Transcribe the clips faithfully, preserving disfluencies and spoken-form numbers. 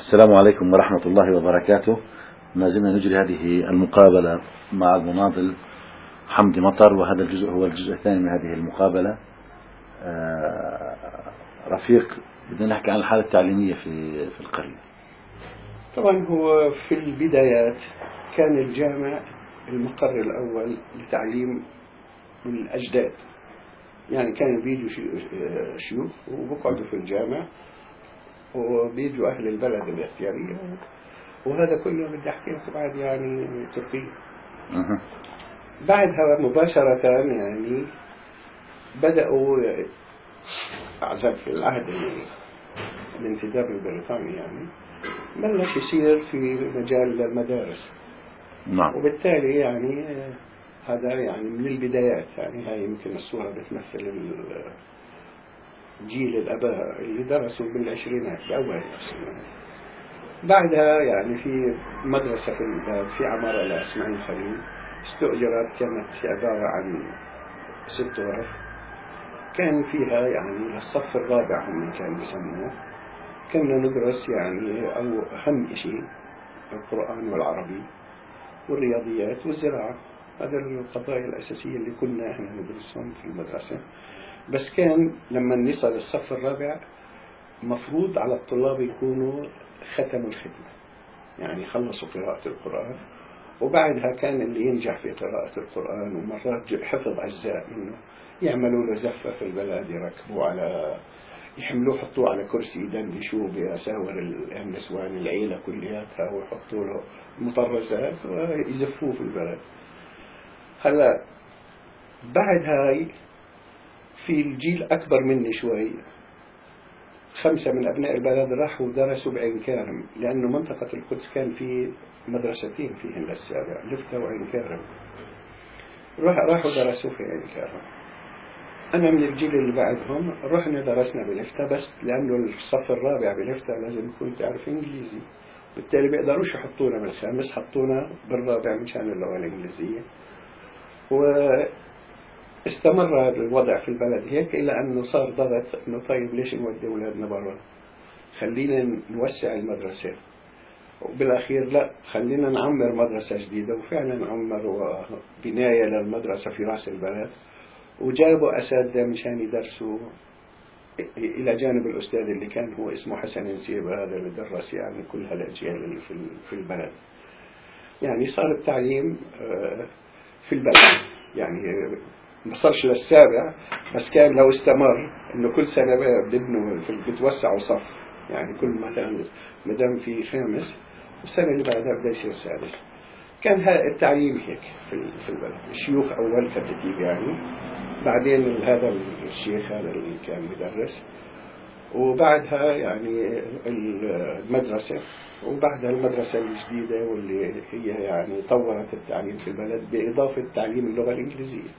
السلام عليكم ورحمة الله وبركاته. ما زلنا نجري هذه المقابلة مع المناضل حمدي مطر، وهذا الجزء هو الجزء الثاني من هذه المقابلة. آه رفيق، بدنا نحكي عن الحالة التعليمية في في القرية. طبعا هو في البدايات كان الجامع المقر الأول لتعليم الأجداد، يعني كانوا بيجوا شيوخ وبقعدوا في الجامع وبيجوا أهل البلد الاختيارية، وهذا كله بدي أحكي لك بعد يعني تركيا. أه. بعدها مباشرة يعني بدأوا أعزب في العهد الانتداب البريطاني، يعني بلش يصير في مجال المدارس. نعم. وبالتالي يعني هذا يعني من البدايات، يعني هاي يمكن الصورة بتمثل جيل الآباء اللي درسوا بالعشرينات بأول العشرينات. بعدها يعني في مدرسة في الباب في عمارة لإسماعيل خليل استؤجرت، كانت عبارة عن ست غرف، كان فيها يعني الصف الرابع هم كانوا يسموه. كنا ندرس يعني أو أهم شيء القرآن والعربي والرياضيات والزراعة، هذا القضايا الأساسية اللي كنا إحنا ندرسهم في المدرسة. بس كان لما نصل الصف الرابع مفروض على الطلاب يكونوا ختموا الختمة، يعني خلصوا قراءة القرآن، وبعدها كان اللي ينجح في قراءة القرآن ومرات حفظ أجزاء منه يعملوا له زفة في البلد، يركبوا على يحملوه يحطوه على كرسي يدندشوا بأساور النسوان العيلة كلياتها، ويحطوا له مطرزات ويزفوه في البلد. هلا بعد هاي في الجيل أكبر مني شوي، خمسة من أبناء البلد راحوا درسوا بعين كارم، لأنه منطقة القدس كان في مدرستين فيهن للسابع، لفتة وعين كارم. راحوا درسوا في عين كارم. أنا من الجيل اللي بعدهم رحنا درسنا بلفتة، بس لأنه الصف الرابع بلفتة لازم يكون تعرف إنجليزي، بالتالي بيقدروش يحطونا بالخامس، حطونا بالرابع مشان اللغة الإنجليزية. واستمر هذا الوضع في البلد هيك إلى أنه صار ضغط أنه طيب ليش نودي أولادنا برا، خلينا نوسع المدرسة. وبالأخير لا، خلينا نعمر مدرسة جديدة، وفعلا عمروا بناية للمدرسة في رأس البلد، وجابوا أساتذة مشان يدرسوا إلى جانب الأستاذ اللي كان هو اسمه حسن نسيبة، هذا اللي درس يعني كل هالأجيال اللي في البلد. يعني صار التعليم في البلد يعني ما صارش للسابع، بس كان لو استمر إنه كل سنة بيبنوا بتوسعوا صف، يعني كل مثلا مدام في خامس والسنة اللي بعدها بده يصير سادس. كان التعليم هيك في البلد، الشيوخ أول كتجيب يعني، بعدين هذا الشيخ هذا اللي كان يدرس، وبعدها يعني المدرسة، وبعدها المدرسة الجديدة واللي هي يعني طورت التعليم في البلد بإضافة تعليم اللغة الإنجليزية.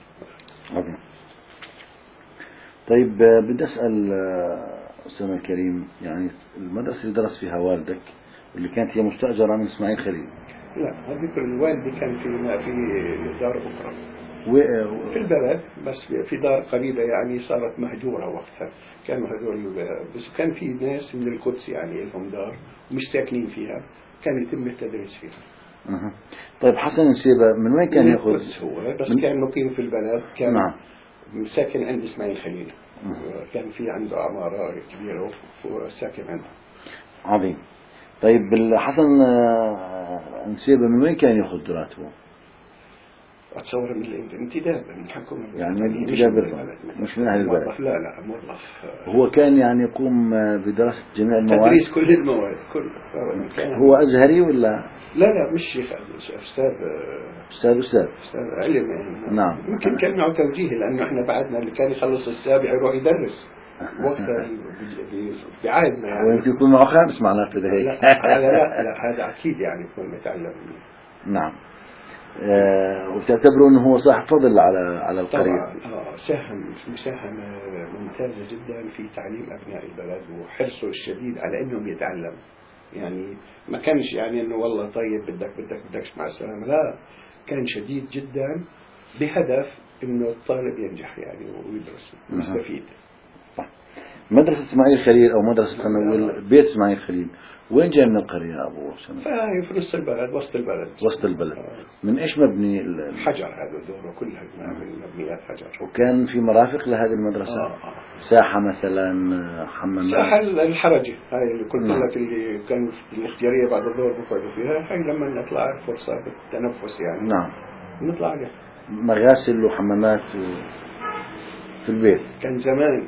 طيب بدي أسأل أستاذنا الكريم، يعني المدرسة اللي درس فيها والدك واللي كانت هي مستأجرة من إسماعيل خليل؟ لا، هذيك الوالدي كان في في دار أخرى و... في البلد، بس في دار قريبة يعني صارت مهجورة وقتها، كانوا هذول بس كان في ناس من القدس يعني لهم دار ومش ساكنين فيها، كان يتم التدريس فيها. أه. طيب حسن نسيبة من وين كان يأخذ؟ هو بس من... كان مقيم في البلد، كان نعم. ساكن عند إسماعيل خليل. أه. كان في عنده عمارة كبيرة وساكن عندها. عظيم. طيب حسن نسيبة من وين كان يأخذ راتبه؟ أتصور من الانتداب، من الحكومة، يعني من الانتداب مش من أهل البلد. لا لا موظف. هو كان يعني يقوم بدراسة جميع المواد، تدريس كل المواد كل. هو أزهري ولا؟ لا لا مش شيخ، أستاذ أستاذ أستاذ أستاذ علم يعني. نعم. يمكن كان معه توجيه، لأنه إحنا بعدنا اللي كان يخلص السابع يروح يدرس وقتها بعادنا يعني. ويمكن يكون معه خامس معناته هيك. لا لا لا, لا هذا أكيد يعني يكون متعلم. نعم. أه وتعتبروا أنه هو صاحب فضل على على القرية؟ طبعا آه ساهم مساهمة ممتازة جدا في تعليم أبناء البلد، وحرصه الشديد على أنهم يتعلموا. يعني ما كانش يعني أنه والله طيب بدك بدك بدكش مع السلامة، لا، كان شديد جدا بهدف أنه الطالب ينجح يعني ويدرس ويستفيد. صح. مدرسة إسماعيل خليل أو مدرسة خلينا نقول بيت إسماعيل خليل وين جاي من القرية يا أبو سامر؟ فهي في نص البلد، وسط البلد. وسط البلد. من إيش مبني؟ حجر، هذا دوره كلها من مبنيات حجر. وكان في مرافق لهذه المدرسة؟ آه. آه. ساحة مثلا، حمامات؟ ساحة الحرجة هاي اللي قلت نعم. لك اللي كان في الاختيارية بعد الظهر بقعدوا فيها، هاي لما نطلع فرصة بالتنفس يعني. نعم. نطلع عليها. مغاسل وحمامات و... في البيت كان زمان.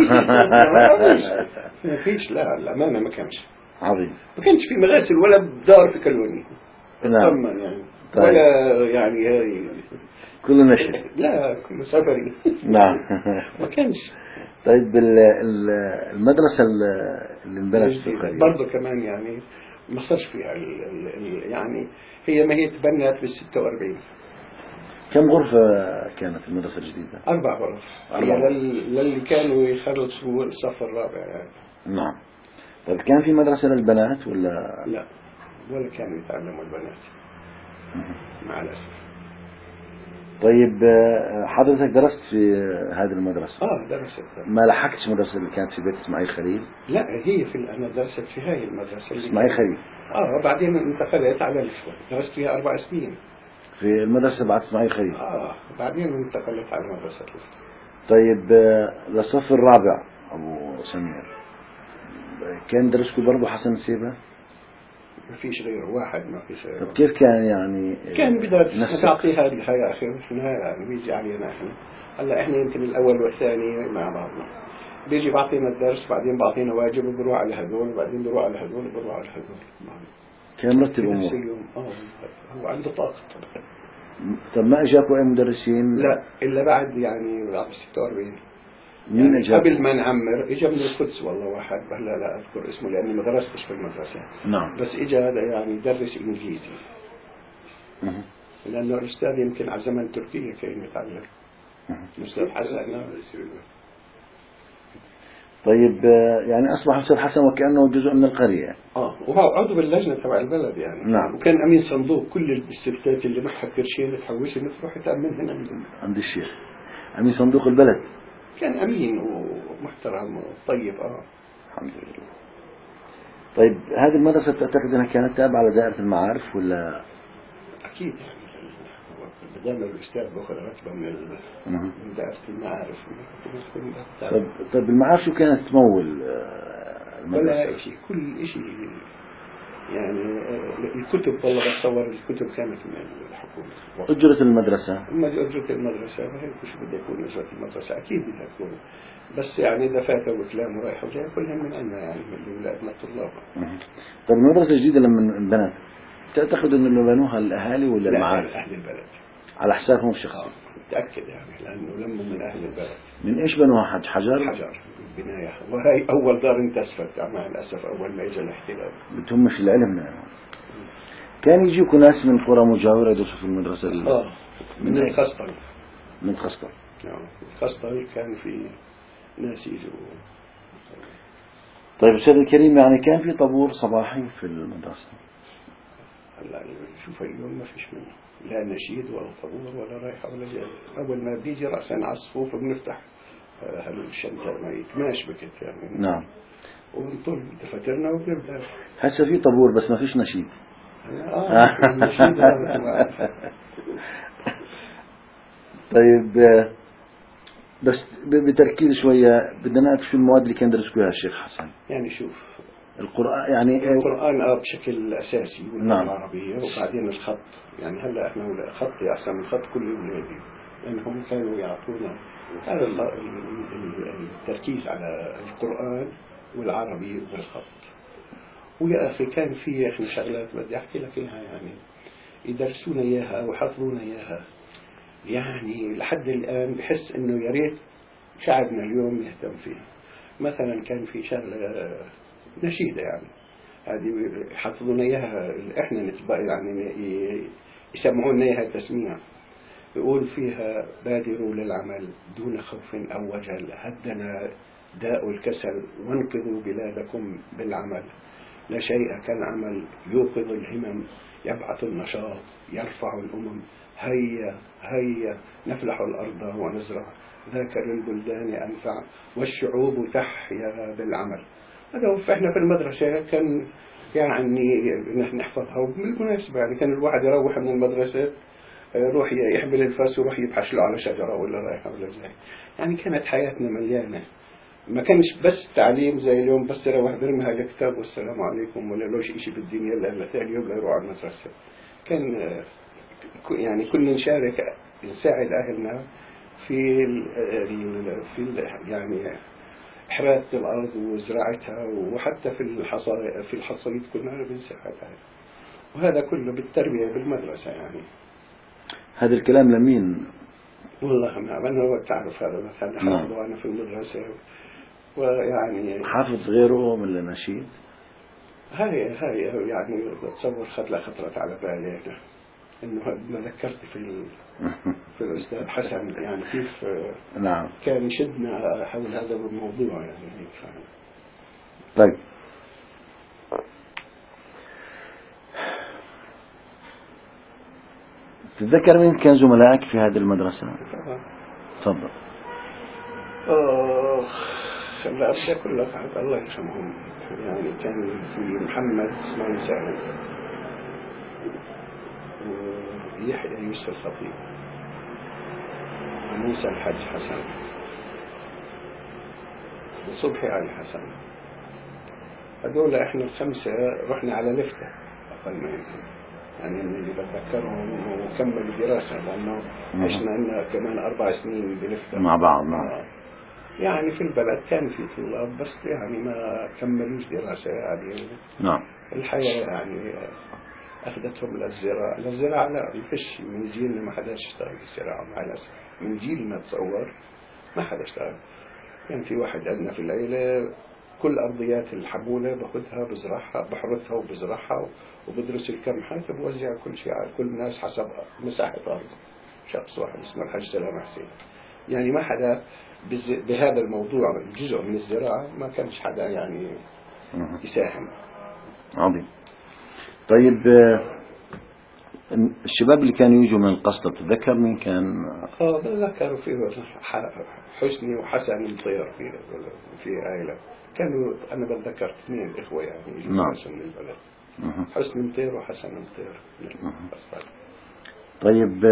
ما فيش، لا الأمانة ما كانش. عظيم. ما كانش في مغاسل ولا بدار في كلوني. نعم. يعني. طيب. ولا يعني هاي كله نشر. لا كله سفري. نعم. ما كانش. طيب المدرسة اللي انبنت في القرية برضه كمان يعني ما صارش فيها ال ال يعني هي ما هي تبنت بال ستة وأربعين. كم غرفة كانت المدرسة الجديدة؟ أربع غرف. أربع. للي كانوا يخلصوا الصف الرابع يعني. نعم. طيب كان في مدرسة للبنات ولا؟ لا، ولا كانوا يتعلموا البنات مع الأسف. طيب حضرتك درست في هذه المدرسة؟ اه درست. ما لحقتش المدرسة اللي كانت في بيت إسماعيل خليل؟ لا هي في أنا درست في هاي المدرسة اللي إسماعيل خليل. اه بعدين انتقلت على الإخوة، درست فيها أربع سنين. في المدرسة بعد إسماعيل خليل. اه بعدين انتقلت على مدرسة الإخوة. طيب للصف الرابع أبو سمير كان درسكم برضه حسن السيبة؟ ما فيش غيره واحد، ما فيش غيره. طب كيف كان يعني؟ كان بدأت تعطيها هذه يا أخي في النهاية يعني بيجي علينا إحنا. هلا إحنا يمكن الأول والثاني مع بعضنا. بيجي بعطينا الدرس بعدين بعطينا واجب وبروح على هذول وبعدين بروح على هذول وبروح على هذول. كان مرتب أمور. نفس اليوم. آه هو عنده طاقة طبعا. طب ما اجاكم اي مدرسين؟ لا الا بعد يعني بعد ستة وأربعين. مين يعني اجاكم؟ قبل ما نعمر اجى من القدس والله واحد، هلا لا اذكر اسمه لاني ما درستش في المدرسه. نعم. بس اجى يعني يدرس انجليزي. مه. لانه الاستاذ يمكن على زمن تركيا كان يتعلم. الاستاذ حسن. طيب يعني اصبح الاستاذ حسن وكانه جزء من القريه. اه وهو عضو باللجنه تبع البلد يعني. نعم. وكان امين صندوق كل الستات اللي معها قرشين تحوشهم تروح تامنهم عندهم. عند الشيخ. امين صندوق البلد. كان امين ومحترم وطيب. اه الحمد لله. طيب هذه المدرسه تعتقد انها كانت تابعه لدائره المعارف ولا؟ اكيد يعني دائما الاستاذ باخذ راتبه من من دائره المعارف. طيب طيب المعارف شو كانت تمول المدرسه؟ ولا شيء، كل شيء يعني. الكتب والله بتصور الكتب كانت من الحكومه. اجره المدرسه؟ اجره المدرسه هيك شو بده يكون اجره المدرسه؟ اكيد بدها تكون، بس يعني دفاتر وكلام ورايح وجاي كلهم من عندنا يعني من اولادنا الطلاب. طيب المدرسه الجديده لما انبنت تعتقد انه اللي بنوها الاهالي ولا المعارف؟ اهل البلد على حسابهم الشخصي. آه. متاكد يعني لانه لموا من اهل البلد. من ايش بنوها؟ حج حجر؟ حجر بنايه. وهي اول دار انتسفت مع الاسف اول ما اجى الاحتلال. بتهمش العلم يعني. كان يجيكم ناس من قرى مجاوره يدرسوا في المدرسه ال... اه من, من الخسطل. من خسطل. نعم الخسطل كان في ناس يجوا. طيب أستاذ الكريم يعني كان في طابور صباحي في المدرسة؟ هلا شوف اليوم ما فيش منه، لا نشيد ولا طابور ولا رايحة ولا جاي. أول ما بيجي رأسا على الصفوف بنفتح هالشنطة ما يتماش بكت يعني. نعم. وبنطل دفاترنا وبنبدأ. هسه في طابور بس ما فيش نشيد. آه نشيد. طيب بس بتركيز شوية بدنا نعرف شو المواد اللي كان يدرسوها الشيخ حسن. يعني شوف القرآن يعني القرآن آه بشكل أساسي واللغة العربية وبعدين الخط. يعني هلا احنا خطي أحسن من خط كل ولادي لأنهم كانوا يعطونا هذا التركيز على القرآن والعربي والخط. ويا أخي كان في إحنا شغلات بدي أحكي لك إياها يعني يدرسونا إياها ويحفظونا إياها يعني لحد الآن بحس إنه يا ريت شعبنا اليوم يهتم فيها. مثلا كان في شغلة نشيدة يعني هذه يحفظونا إياها إحنا نتبقى يعني يسمعونا إياها تسميع. يقول فيها بادروا للعمل دون خوف أو وجل هدنا داء الكسل وانقذوا بلادكم بالعمل لا شيء كالعمل يوقظ الهمم يبعث النشاط يرفع الأمم هيا هيا نفلح الأرض ونزرع ذاك للبلدان أنفع والشعوب تحيا بالعمل. هذا فإحنا في المدرسة كان يعني نحن نحفظها. وبالمناسبة يعني كان الواحد يروح من المدرسة يروح يحمل الفاس ويروح يبحث له على شجرة ولا رايحة ولا جاي. يعني كانت حياتنا مليانة، ما كانش بس تعليم زي اليوم بس يروح برمي هذا الكتاب والسلام عليكم ولا لوش شيء بالدنيا إلا ثاني يوم يروح على المدرسة. كان يعني كنا نشارك نساعد أهلنا في ال في ال يعني إحراث الأرض وزراعتها، وحتى في الحصاد في الحصاد كنا بنساعدها، وهذا كله بالتربية بالمدرسة. يعني هذا الكلام لمين؟ والله ما أنا تعرف هذا مثلا حافظ وأنا في المدرسة، ويعني حافظ غيره من النشيد. هاي هاي يعني تصور خطرة خطرت على بالي إنه ما ذكرت في في الأستاذ حسن يعني كيف نعم كان يشدنا حول هذا الموضوع يعني. طيب تتذكر مين كان زملائك في هذه المدرسة؟ تفضل. آخ الأشياء كلها كانت الله يرحمهم. يعني كان في محمد اسماعيل سالم، ويحيى يوسف الخطيب، وموسى الحاج حسن، وصبحي علي حسن. هذول احنا الخمسة رحنا على لفتة أقل ما يمكن، يعني اللي بتذكرهم وكملوا دراسة لأنه عشنا عندنا كمان أربع سنين بلفتة مع بعض. نعم. يعني في البلد كان في طلاب بس يعني ما كملوش دراسة يعني. نعم. الحياة يعني أخذتهم للزراعة. للزراعة لا مفيش من جيلنا ما حدا اشتغل بالزراعة مع الأسف. من جيلنا تصور ما حدا اشتغل. كان في واحد عندنا في العيلة كل أرضيات الحبولة باخذها بزرعها بحرثها وبزرعها وبدرس الكمحة بوزع كل شيء على كل الناس حسب مساحة أرض. شخص واحد اسمه الحاج سلام حسين. يعني ما حدا بهذا الموضوع جزء من الزراعة ما كانش حدا يعني يساهم. عظيم. طيب الشباب اللي كانوا يجوا من القصر تتذكر مين كان؟ اه بتذكر في حسني وحسن مطير في في عائلة كانوا. أنا بتذكر اثنين إخوة يعني يجوا نعم. من البلد. حسني مطير وحسن مطير. طيب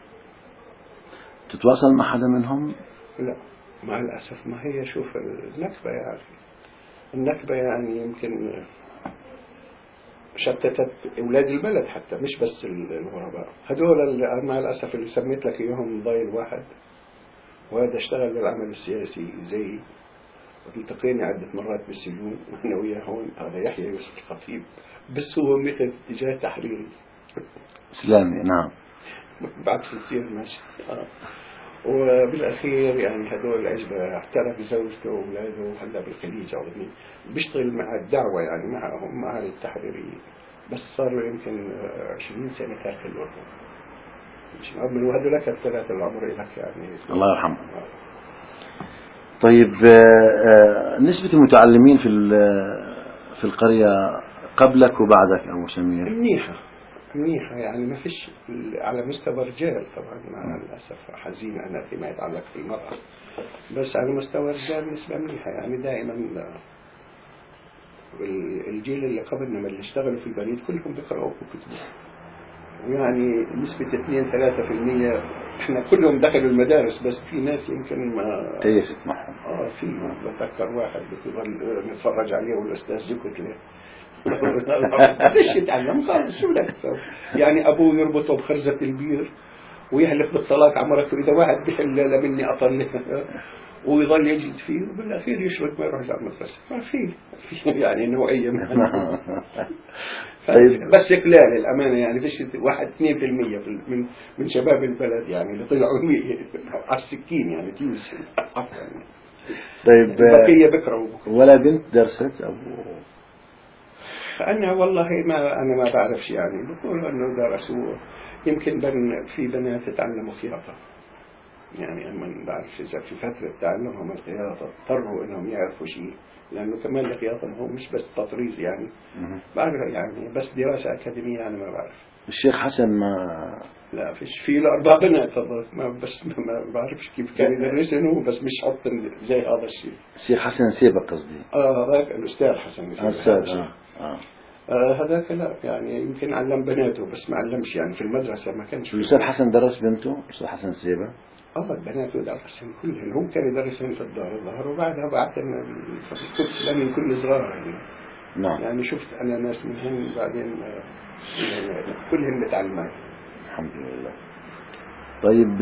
تتواصل مع حدا منهم؟ لا مع الأسف. ما هي شوف النكبة يعني النكبة يعني يمكن شتتت أولاد البلد حتى مش بس الغرباء. هذول مع الأسف اللي سميت لك إياهم ضايل واحد، وهذا اشتغل بالعمل السياسي زي التقيني عدة مرات بالسجون وأنا وياه هون. هذا يحيى يوسف الخطيب بس هو مثل اتجاه تحريري إسلامي. نعم. بعد كثير ماشي. آه. وبالأخير يعني هذول عجبة اعترف زوجته وأولاده وهلا بالخليج عظيم بيشتغل مع الدعوة يعني معهم مع التحريريين. بس صاروا يمكن عشرين سنة تارك الوطن. مش من وهذول كانت ثلاثة العمر لك يعني. الله يرحمه. طيب نسبة المتعلمين في في القرية قبلك وبعدك أبو سمير؟ منيحة منيحة يعني ما فيش على مستوى الرجال طبعا مع الأسف حزين أنا فيما يتعلق في المرأة، بس على مستوى الرجال نسبة منيحة يعني. دائما الجيل اللي قبلنا من اللي اشتغلوا في البريد كلهم بيقرأوا وكتبوا، ويعني نسبة اثنين ثلاثة في المية. احنا كلهم دخلوا المدارس بس في ناس يمكن ما تيست معهم. اه في بتذكر واحد بتظل نتفرج عليه والأستاذ يسكت له ليش يتعلم خالص شو بدك تسوي يعني. أبوه يربطه بخرزة البير ويحلف بالطلاق على مرته إذا واحد بيحل مني أطلقها ويظل يجلد فيه وبالأخير يشرد ما يروح على المدرسة. ما في يعني نوعية من طيب. بس إقلال الأمانة يعني فيش واحد اثنين في المية من من شباب البلد يعني اللي طلعوا على السكين يعني تيوس. طيب البقية بكرهوا. ولا بنت درست أو؟ أنا والله ما أنا ما بعرفش يعني بقول إنه درسوا يمكن بن في بنات تعلموا خياطة يعني ما بعرف إذا في فترة تعلمهم الخياطة اضطروا إنهم يعرفوا شيء، لأنه كمان الخياطة هو مش بس تطريز يعني. مه. بعرف يعني بس دراسة أكاديمية أنا ما بعرف. الشيخ حسن ما لا فيش، في له أربع بنات ما بس ما, ما بعرفش كيف كان يدرسن هو، بس مش حطن زي هذا الشيء. الشيخ حسن سيبة قصدي. اه هذاك الأستاذ حسن سيبة. أستاذ آه. آه. آه هذاك لا يعني يمكن علم بناته بس ما علمش يعني في المدرسة ما كانش. الأستاذ حسن درس بنته الأستاذ حسن سيبة. اه البنات درسهم كلهن، هو كان يدرسهم في الدار الظهر وبعدها بعثنا في القدس لأن كل صغار يعني. نعم. يعني شفت أنا ناس منهم بعدين كلهن متعلمات الحمد لله. طيب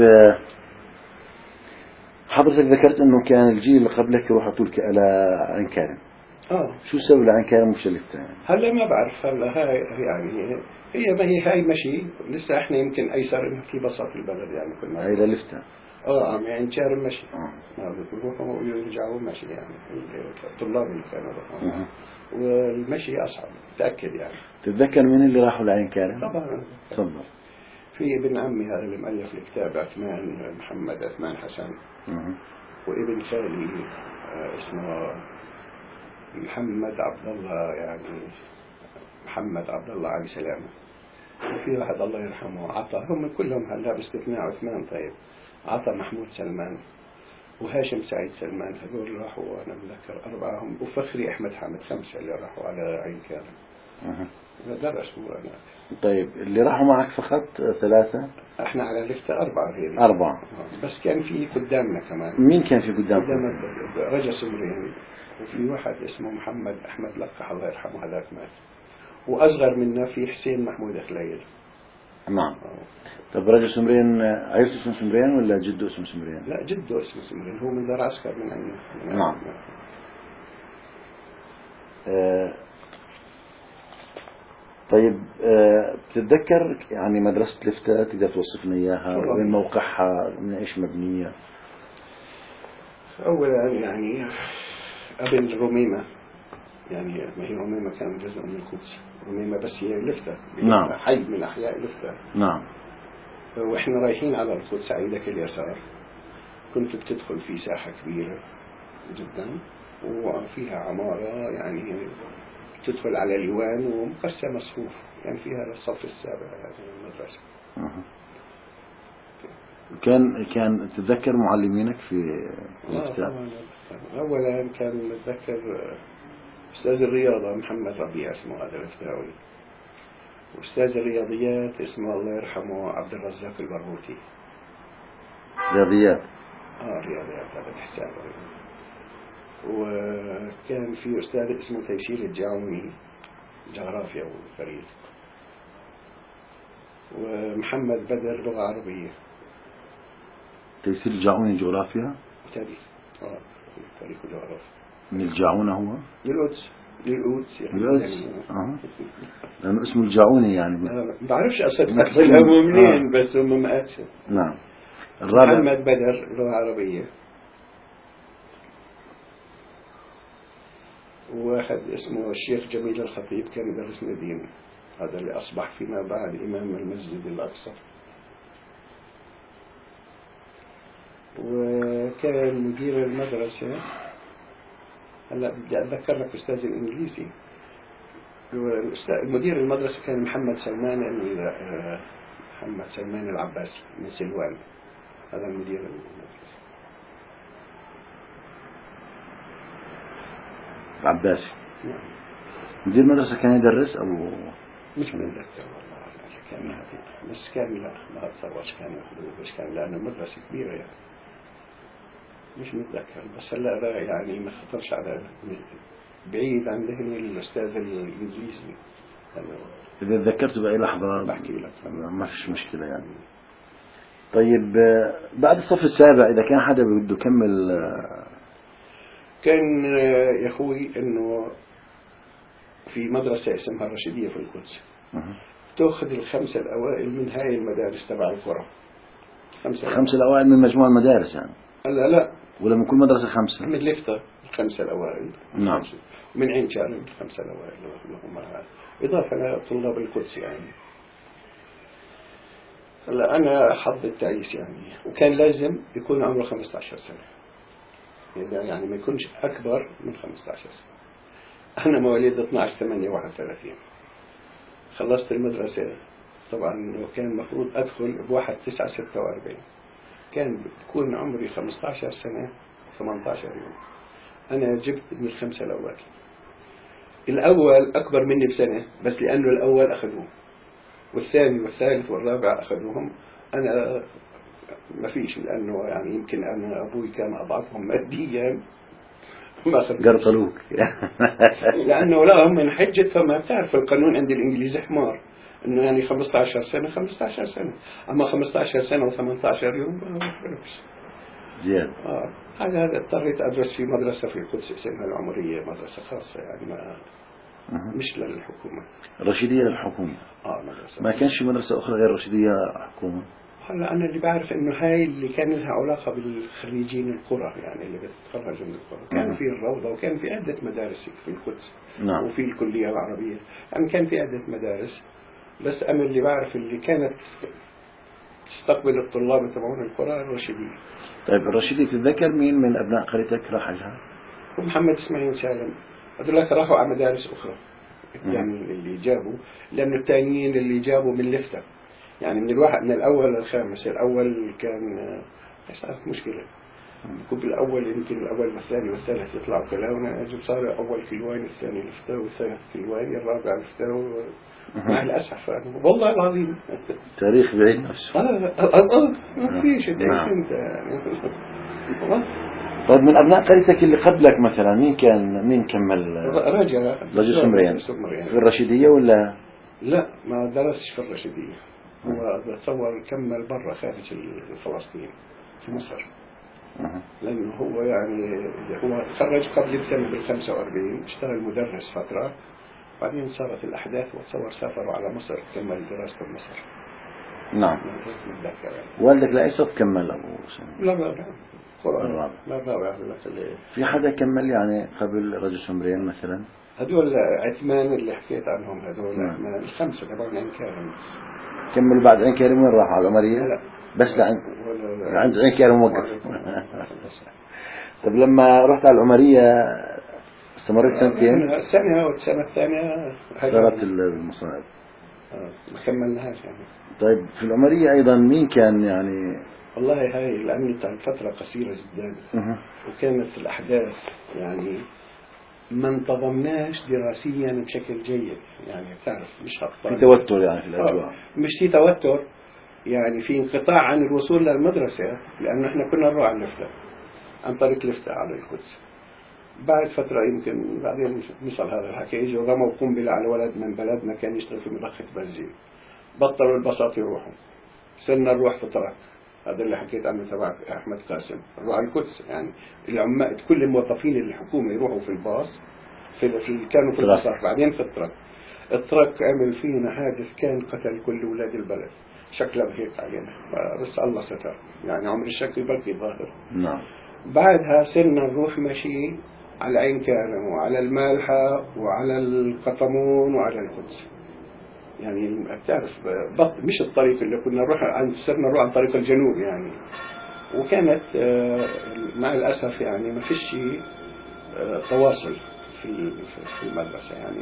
حضرتك ذكرت أنه كان الجيل اللي قبلك يروح طولك على عين كارم. اه شو سوي لعين كارم مختلفة يعني؟ هلا ما بعرف. هلا هاي يعني هي ما هي هاي مشي لسه احنا يمكن ايسر انه في بساط البلد يعني كنا هاي للفتة. اه عم يعني كارم مشي. اه ما بيروحوا ويرجعوا مشي يعني الطلاب اللي كانوا يروحوا. أه. والمشي اصعب متاكد يعني. تتذكر من اللي راحوا لعين كارم؟ طبعا. تفضل. في ابن عمي هذا اللي مؤلف الكتاب عثمان محمد عثمان حسن. أه. وابن خالي اسمه محمد عبد الله يعني محمد عبد الله علي سلامة. وفي واحد الله يرحمه عطا، هم كلهم هلا باستثناء عثمان. طيب عطا محمود سلمان وهاشم سعيد سلمان، هذول راحوا أنا بذكر أربعهم، وفخري أحمد حامد، خمسة اللي راحوا على عين كارم. أه. درسوا أنا. طيب اللي راحوا معك فقط ثلاثة؟ احنا على لفتة أربعة غيري. أربعة. بس كان في قدامنا كمان. مين كان في قدامكم؟ قدام رجا سمرين، وفي واحد اسمه محمد أحمد لقح الله يرحمه هذاك مات. وأصغر منا في حسين محمود خليل. نعم. طب رجل سمرين عيلته اسمه سمرين ولا جده اسمه سمرين؟ لا جده اسمه سمرين، هو من دار عسكر من عين. نعم. آه طيب آه بتتذكر يعني مدرسة لفتة تقدر توصفنا إياها؟ وين موقعها؟ من إيش مبنية؟ أولا يعني قبل رميمة، يعني ما هي رميمة كان جزء من القدس، رميمة بس هي لفتة. نعم. حي من أحياء لفتة. نعم. وإحنا رايحين على القدس عيدك اليسار كنت بتدخل في ساحة كبيرة جدا وفيها عمارة يعني تدخل على اليوان ومقسمة صفوف، يعني فيها الصف السابع هذه المدرسة. أه. كان كان تتذكر معلمينك في الكتاب؟ آه أولا كان نتذكر أستاذ الرياضة محمد ربيع اسمه هذا الفتاوي، وأستاذ الرياضيات اسمه الله يرحمه عبد الرزاق البرغوثي. رياضيات. آه رياضيات هذا الحساب. وكان في أستاذ اسمه تيسير الجعوني جغرافيا وتاريخ. ومحمد بدر لغة عربية. تيسير الجعوني جغرافيا تاريخ. آه تاريخ وجغرافيا. من الجعونة هو؟ للقدس. للقدس يعني. للقدس. آه. لأنه اسمه الجعوني يعني. ما بعرفش أصل أصلها منين. آه. بس هم مقاتل. نعم. الرابع محمد بدر لغة عربية. وواحد اسمه الشيخ جميل الخطيب كان يدرسنا دين، هذا اللي أصبح فيما بعد إمام المسجد الأقصى. وكان مدير المدرسة، هلا بدي أتذكر لك أستاذ الإنجليزي، مدير المدرسة كان محمد سلمان محمد سلمان العباسي من سلوان، هذا المدير المدرسة. العباسي. نعم. مدير المدرسة كان يدرس أو مش متذكر والله كان هذه، بس كان لا ما أتصورش كان ياخذوه، بس كان لأنه مدرسة كبيرة يعني مش متذكر. بس هلا يعني ما خطرش على بعيد عن ذهني الأستاذ الإنجليزي. إذا تذكرت بأي لحظة بحكي لك ما فيش مشكلة يعني. طيب بعد الصف السابع إذا كان حدا بده يكمل، كان يا أخوي إنه في مدرسة اسمها الرشيدية في القدس تأخذ الخمسة الأوائل من هاي المدارس تبع القرى. خمسة الخمسة الأوائل من مجموع المدارس يعني؟ لا لا ولا من كل مدرسة خمسة؟ من لفتة الخمسة الأوائل. نعم. من عين كارم الخمسة الأوائل هم إضافة لطلاب القدس يعني. هلا أنا حظ التعيس يعني، وكان لازم يكون عمره خمسة عشر سنة، يعني ما يكونش أكبر من خمسة عشر سنة. أنا مواليد اثني عشر ثمانية واحد وثلاثين، خلصت المدرسة طبعا، وكان المفروض أدخل بواحد تسعة ستة وأربعين، كان بتكون عمري خمسة عشر سنة ثمانية عشر يوم. أنا جبت من الخمسة الأول، الأول أكبر مني بسنة بس لأنه الأول أخذوه، والثاني والثالث والرابع أخذوهم، أنا ما فيش، لأنه يعني يمكن أنا أبوي كان أضعفهم ماديا ما أخذ قرطلوك. لأنه لا هم من حجة، فما بتعرف القانون عند الإنجليزي حمار، إنه يعني خمسة عشر سنة خمسة عشر سنة، أما خمسة عشر سنة و18 يوم ما بفرقش. زيادة. آه هذا هذا اضطريت أدرس في مدرسة في القدس اسمها العمرية، مدرسة خاصة يعني ما مش للحكومة. رشيدية للحكومة. آه مدرسة. ما كانش مدرسة أخرى غير رشيدية حكومة؟ هلا أنا اللي بعرف إنه هاي اللي كان لها علاقة بالخريجين القرى، يعني اللي بتتخرجوا من القرى، كان في الروضة وكان في عدة مدارس في القدس. نعم. وفي الكلية العربية، يعني كان في عدة مدارس، بس أنا اللي بعرف اللي كانت تستقبل الطلاب تبعون القرى الرشيدية. طيب الرشيدية تتذكر مين من أبناء قريتك راح لها؟ ومحمد إسماعيل سالم، هذول راحوا على مدارس أخرى يعني اللي جابوا، لأنه الثانيين اللي جابوا من لفتة، يعني من الواحد من الأول للخامس. الأول كان صارت مشكلة، كوب الأول يمكن الأول والثاني والثالث يطلعوا كلاونا، أجل صار أول كلوان، الثاني لفتة، والثالث كلوان، الرابع لفتة، مع الأسف والله العظيم تاريخ بعيد نفسه. آه آه ما فيش تعيش أنت يعني. طيب من أبناء قريتك اللي قبلك مثلا مين كان مين كمل؟ رجع رجل سمريان في الرشيدية ولا؟ لا ما درسش في الرشيدية، هو بتصور كمل برا خارج فلسطين في مصر، لأنه هو يعني هو تخرج قبل بسنة بالخمسة وأربعين، اشتغل مدرس فترة، بعدين صارت الأحداث وتصور سافروا على مصر كمل دراسته في مصر. نعم. والدك لا يصف كمل أبو سامي؟ لا لا لا الرابع. لا الرابع. في حدا كمل يعني قبل رجل سمريان مثلا؟ هذول عثمان اللي حكيت عنهم، هذول عثمان الخمسة تبعون عين كارم. كمل بعد عين كارم وين راح على العمرية؟ لا بس لعند عند عين كارم وقف. طب لما رحت على العمرية استمرت سنتين؟ سنة والسنة الثانية صارت المصاعب. ما كملناهاش يعني. طيب في العمرية أيضا مين كان يعني؟ والله هاي لأنه كانت فترة قصيرة جدا، وكانت الأحداث يعني ما انتظمناش دراسيا بشكل جيد، يعني بتعرف مش في توتر يعني في الأجواء. مش في توتر، يعني في انقطاع عن الوصول للمدرسة، لأنه احنا كنا نروح على لفتة عن طريق لفتة على القدس. بعد فترة يمكن بعدين نصل هذا الحكي، اجوا رموا قنبلة على ولد من بلدنا كان يشتغل في مضخة بنزين، بطلوا البساط يروحوا، صرنا نروح في طرق، هذا اللي حكيت عنه تبع أحمد قاسم، نروح على القدس، يعني العمال كل الموظفين الحكومة يروحوا في الباص، في, في كانوا في البساط، بعدين في الطرق. الطرق عمل فينا حادث كان قتل كل أولاد البلد، شكله بهيك علينا، بس الله ستر، يعني عمر الشكل بلقي ظاهر. نعم. بعدها صرنا نروح ماشي على عين كارم وعلى المالحة وعلى القطمون وعلى القدس، يعني بتعرف بط مش الطريق اللي كنا نروح عن صرنا نروح عن طريق الجنوب يعني. وكانت مع الأسف يعني ما فيش تواصل في في المدرسة، يعني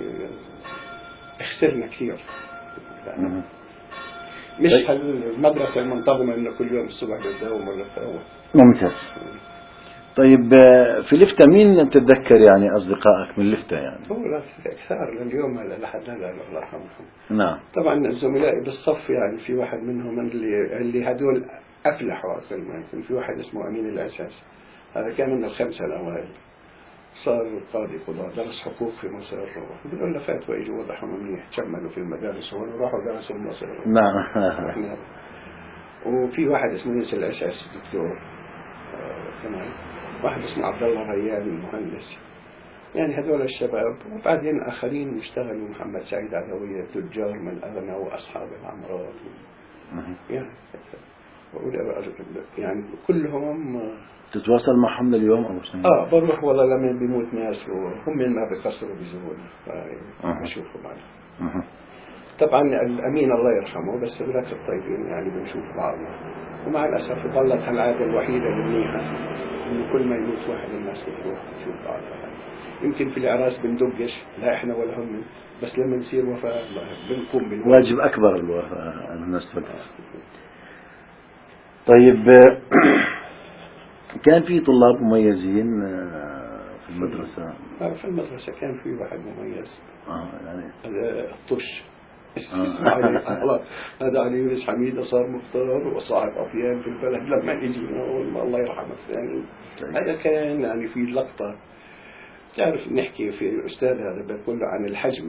خسرنا كثير يعني. مش المدرسة المنتظمة إنه كل يوم الصبح بتداوم ولا تروح. ممتاز. طيب في لفتة مين تتذكر يعني أصدقائك من لفتة يعني؟ هو لا كثار لليوم هلا لحد هذا الله يرحمهم. نعم. طبعا زملائي بالصف يعني في واحد منهم اللي اللي هدول أفلحوا أكثر ما يمكن، في واحد اسمه أمين الأساس، هذا كان من الخمسة الأوائل، صار قاضي قضاء، درس حقوق في مصر، بيقول له فاتوا اجوا وضحوا منيح، كملوا في المدارس هون وراحوا درسوا بمصر. نعم. وفي واحد اسمه يوسف الأساس دكتور كمان، واحد اسمه عبد الله ريان المهندس، يعني هذول الشباب. وبعدين آخرين اشتغلوا، محمد سعيد عدوية، تجار من أغنى وأصحاب العمارات يعني يعني كلهم. تتواصل معهم اليوم أو سنة؟ آه بروح والله لما بيموت ناس وهم ما بيقصروا بيزوروني فبشوفهم معنا. طبعا الأمين الله يرحمه، بس ذاك الطيبين يعني بنشوف بعضنا. ومع الأسف ظلت هالعادة الوحيدة المنيحة إنه كل ما يموت واحد الناس بتروح تشوف بعضها. يمكن في الأعراس بندقش، لا إحنا ولا هم، بس لما نصير وفاة بنقوم بالواجب. واجب أكبر الوفاة أن الناس توقف. طيب كان في طلاب مميزين في المدرسة؟ في المدرسة كان في واحد مميز آه يعني الطش اسمه علي. هذا علي يونس حميدة صار مختار وصاحب أفيان في البلد لما يجينا الله يرحمه. يعني هذا كان يعني في لقطة تعرف نحكي في الأستاذ هذا بيقول عن الحجم.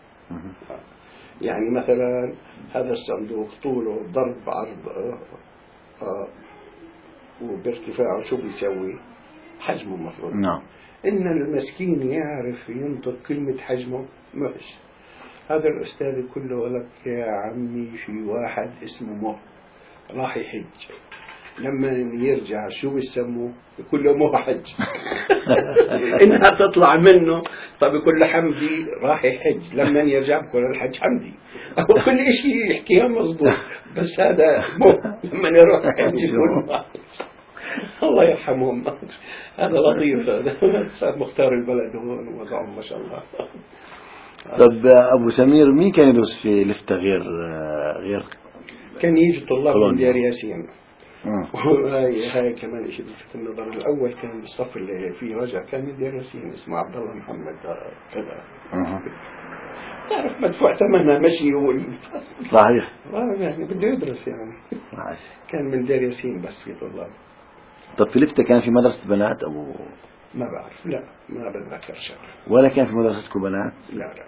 يعني مثلا هذا الصندوق طوله ضرب عرض آه آه وبارتفاعه شو بيسوي حجمه مفروض. نعم. إن المسكين يعرف ينطق كلمة حجمه مش. هذا الأستاذ كله لك يا عمي في واحد اسمه مه راح يحج، لما يرجع شو بيسموه؟ يقول له مو حج. إنها تطلع منه. طب يقول له حمدي راح يحج، لما يرجع بقول الحج حمدي. كل شيء يحكيها مظبوط، بس هذا مو لما يروح يحج يقول الله يرحمهم. هذا لطيف. هذا مختار البلد هون وضعهم ما شاء الله. طب أبو سمير مين كان يدرس في لفتة غير غير؟ كان يجي طلاب من ديار ياسين. وهاي هاي كمان شيء في النظر. الأول كان بالصف اللي فيه رجع كان من ديار ياسين اسمه عبد الله محمد كذا. تعرف مدفوع ثمنها مشي هو. صحيح. يعني بده يدرس يعني. كان من ديار ياسين بس في طلاب. طب في لفتة كان في مدرسة بنات أبو؟ ما بعرف، لا ما بتذكر شغله. ولا كان في مدرستكم بنات؟ لا لا.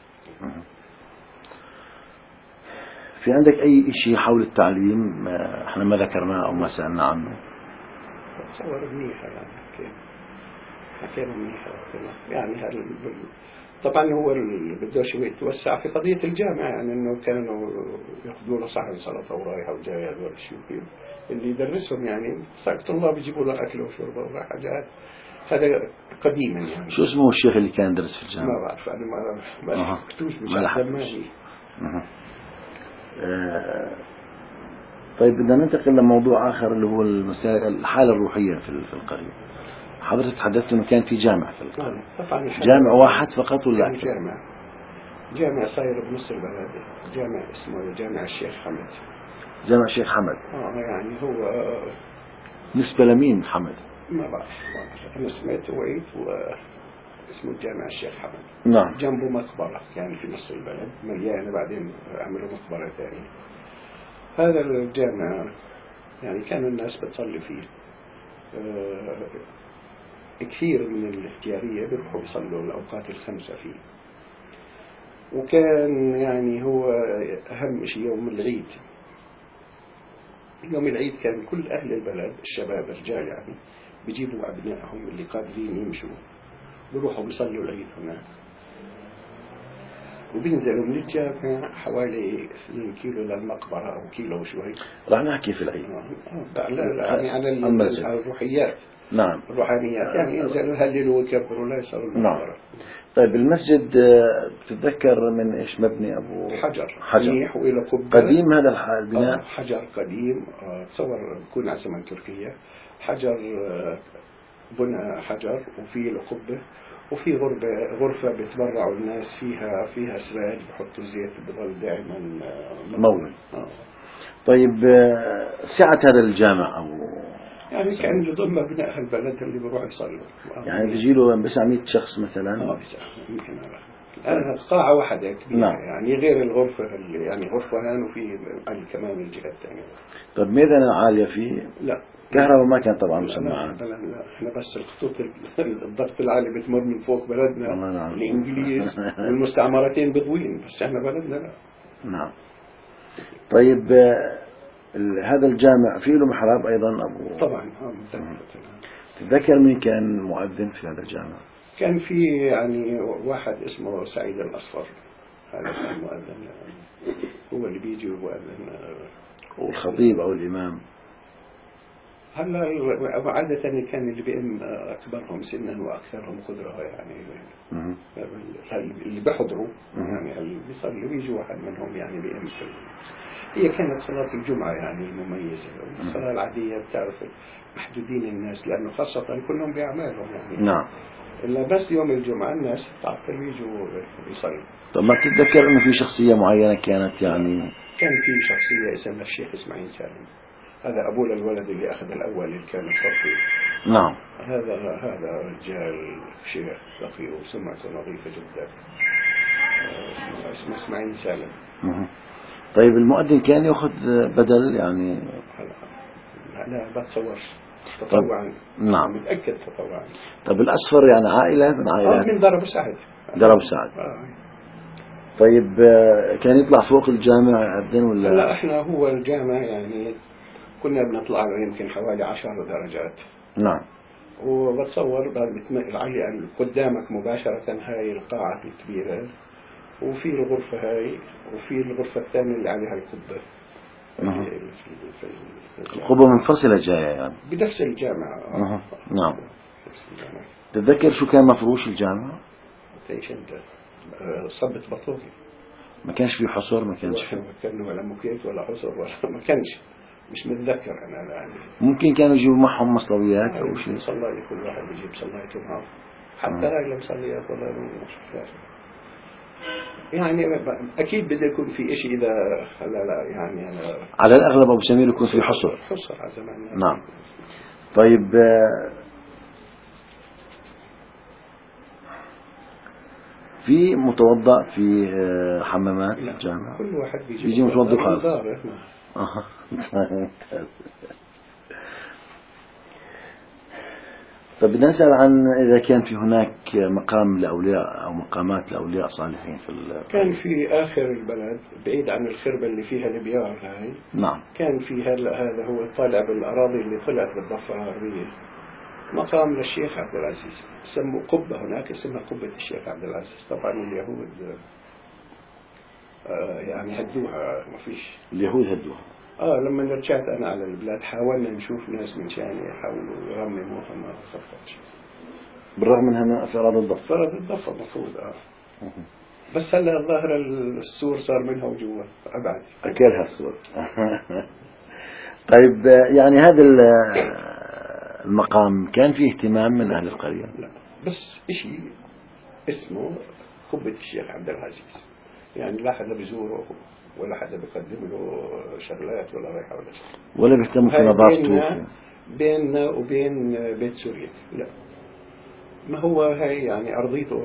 في عندك أي شيء حول التعليم احنا ما ذكرناه أو ما سألنا عنه؟ تصور منيحة يعني حكينا حكينا منيحة يعني هل طبعا هو اللي بدوش يتوسع في قضية الجامعة، يعني إنه كانوا يأخذوا له صحن سلطة ورايحة وجاية هذول الشيء اللي يدرسهم، يعني طلاب يجيبوا له أكل وشرب وحاجات. هذا قديما يعني. شو اسمه الشيخ اللي كان يدرس في الجامعة؟ ما بعرف أنا ما ما حكتوش مش دماني. آه طيب بدنا ننتقل لموضوع آخر اللي هو المسائل الحالة الروحية في في القرية. حضرتك تحدثت إنه كان في جامع في القرية. طبعا جامع واحد فقط ولا أكثر؟ جامع جامع صاير بنص البلد، جامع اسمه جامع الشيخ حمد. جامع الشيخ حمد. اه يعني هو نسبة لمين حمد؟ ما بعرف أنا سمعت وعيت واسمه جامع الشيخ حمد. نعم. جنبه مقبرة يعني في نص البلد مليانة، بعدين عملوا مقبرة ثانية. هذا الجامع يعني كانوا الناس بتصلي فيه. آه كثير من الاختيارية بيروحوا يصلوا الأوقات الخمسة فيه. وكان يعني هو أهم شيء يوم العيد. يوم العيد كان كل أهل البلد الشباب الرجال يعني بيجيبوا أبنائهم اللي قادرين يمشوا بيروحوا بيصلوا العيد هناك، وبينزلوا من الجامع حوالي اثنين كيلو للمقبرة أو كيلو وشوي. راح نحكي في العيد. لا لا يعني على الروحيات. نعم. الروحانيات يعني ينزلوا يهللوا ويكبروا لا يصلوا المقبرة. نعم. طيب المسجد بتتذكر من إيش مبني أبو؟ حجر. حجر. وإلى قبة. قديم هذا البناء؟ حجر قديم. تصور يكون على زمن تركيا. حجر بنى حجر وفي له قبة وفي غرفة غرفة بيتبرعوا الناس فيها فيها سراج بحطوا زيت بضل دائما مولد. آه. طيب سعة هذا الجامع أو يعني كان يضم أبناء البلد اللي بيروح يصلوا. يعني بيجي له بس مئة شخص مثلا. اه يمكن أنا قاعة واحدة كبيرة. نعم. يعني غير الغرفة اللي يعني غرفة هان وفي كمان الجهة الثانية. طيب ميزانية عالية فيه؟ لا. كهرباء ما كان طبعا مسمعات. لا لا احنا بس الخطوط الضغط العالي بتمر من فوق بلدنا. نعم. الإنجليز والمستعمرتين بضوين، بس احنا بلدنا لا. نعم. طيب هذا الجامع فيه له محراب أيضا أبو؟ طبعا. تذكر مين كان مؤذن في هذا الجامع؟ كان في يعني واحد اسمه سعيد الأصفر، هذا كان مؤذن يعني هو اللي بيجي ومؤذن. والخطيب أو الإمام؟ هلا عادة كان اللي بيئم أكبرهم سنا وأكثرهم قدرة يعني مه. اللي بيحضروا مه. يعني اللي بيصلوا يجي واحد منهم يعني بيئم. هي كانت صلاة الجمعة يعني المميزة. الصلاة العادية بتعرف محدودين الناس لأنه خاصة كلهم بأعمالهم يعني. نعم. إلا بس يوم الجمعة الناس تعطل يجوا يصلوا. طب ما تتذكر إنه في شخصية معينة كانت يعني؟ كان في شخصية اسمها الشيخ إسماعيل سالم، هذا أبو للولد اللي أخذ الأول اللي كان يصفي. نعم. هذا هذا رجال شيخ ثقيل وسمعته نظيفة جدا، اسمه إسماعيل سالم. مه. طيب المؤذن كان يأخذ بدل يعني؟ لا لا بتصورش تطوعا. نعم. متأكد تطوعا. طب الأصفر يعني عائلة من عائلات؟ آه من درب سعد. درب سعد. آه. طيب كان يطلع فوق الجامع يأذن ولا؟ لا احنا هو الجامع يعني كنا بنطلع له يمكن حوالي عشر درجات. نعم. وبتصور بعد بتمقل يعني قدامك مباشرة هاي القاعة الكبيرة، وفي الغرفة هاي، وفي الغرفة الثانية اللي عليها القبة. نعم. القبة منفصلة جاية يعني بنفس الجامعة. أه. نعم. نفس الجامعة. تتذكر شو كان مفروش الجامعة؟ ايش انت؟ صبة بطوطي. ما كانش في حصر؟ ما كانش في كان ولا مكيت ولا حصر ولا ما كانش، مش متذكر انا يعني. ممكن كانوا يجيبوا معهم مصلويات او شيء. صلاي كل واحد يجيب صلايته معه، حتى هاي المصليات والله ما شفتهاش يعني. اكيد بده يكون في شيء اذا لا لا يعني أنا على الاغلب ابو سمير يكون في حصر. حصر على زمان يعني. نعم. طيب في متوضأ في حمامات الجامعة؟ كل واحد بيجي بيجي متوضأ خالص. اه طب بدنا نسأل عن إذا كان في هناك مقام لأولياء أو مقامات لأولياء صالحين في ال... كان في آخر البلد بعيد عن الخربة اللي فيها البيار هاي. نعم. كان في هذا هذا هو طالع بالأراضي اللي طلعت بالضفة الغربية مقام للشيخ عبد العزيز، سموا قبة هناك اسمها قبة الشيخ عبد العزيز. طبعا اليهود آه يعني هدوها، ما فيش. اليهود هدوها. اه لما رجعت انا على البلاد حاولنا نشوف ناس من شان يحاولوا يرمموها، ما صفتش. بالرغم منها في أراضي الضفة. في أراضي الضفة المفروض اه. بس هلا الظاهر السور صار منها وجوا أبعد. أكلها السور. طيب يعني هذا المقام كان فيه اهتمام من أهل القرية؟ لا بس إشي اسمه قبة الشيخ عبد العزيز، يعني لا حدا بيزوره ولا حدا بيقدم له شغلات ولا رايحة ولا شيء، ولا بيهتموا في نظافته بيننا وبين بيت سوريا. لا ما هو هاي يعني أرضيته